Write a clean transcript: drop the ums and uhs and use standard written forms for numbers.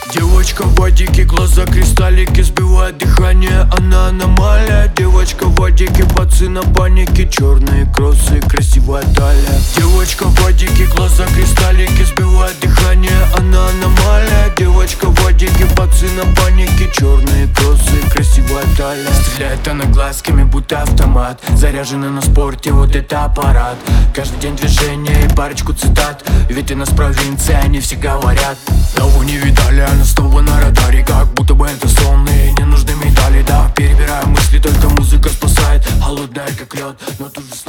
Девочка в водике, глаза кристаллики, сбивает дыхание, она аномалия. Девочка в водике, пацы на панике, черные кроссы, красивая талия. Девочка в водике, глаза кристаллики, сбивает дыхание, она аномалия. Девочка в водике, пацы на панике, черные кроссы, красивая талия. Стреляет она глазками, будто автомат, заряжена на спорте, вот это аппарат. Каждый день движение и парочку цитат, ведь она с провинции, они все говорят. Того не видали, она снова на радаре, как будто бы это сон и не нужны медали. Да, перебираю мысли, только музыка спасает, холодная как лед, но тут же